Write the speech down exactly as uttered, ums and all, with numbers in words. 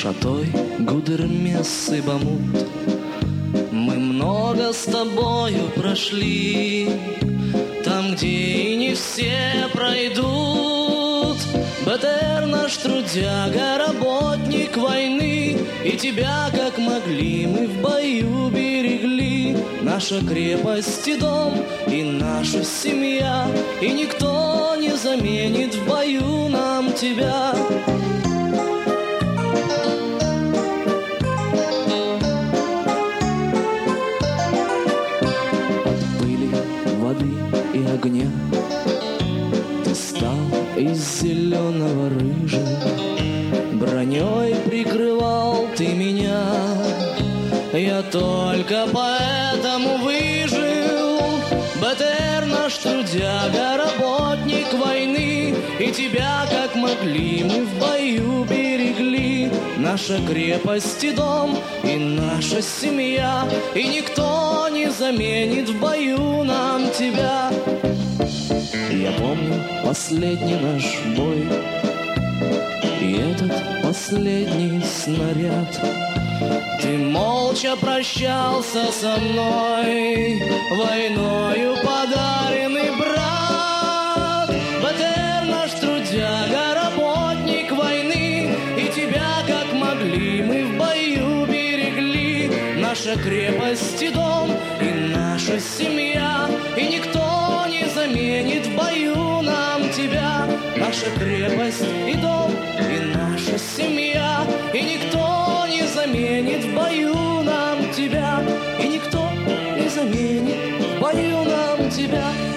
Шатой, Гудермес и Бамут. Мы много с тобою прошли, там, где и не все пройдут. Бетер наш трудяга, работник войны, и тебя, как могли, мы в бою берегли. Наша крепость и дом, и наша семья, и никто не заменит в бою нам тебя. От пыли, воды и огня ты стал из зеленого рыжим, броней прикрывал ты меня. Я только поэтому выжил. Бетер наш трудяга, работник войны, и тебя, как могли, мы в бою берегли. Наша крепость и дом, и наша семья, и никто не заменит в бою нам тебя. Я помню последний наш бой и этот последний снаряд. Ты молча прощался со мной, войною подаренный брат. Бетер наш трудяга, работник войны, и тебя, как могли, мы в бою берегли. Наша крепость и дом, и наша семья, и никто не заменит в бою нам тебя. Наша крепость и дом, и наша семья, и никто не заменит в бою нам тебя, и никто не заменит в бою нам тебя.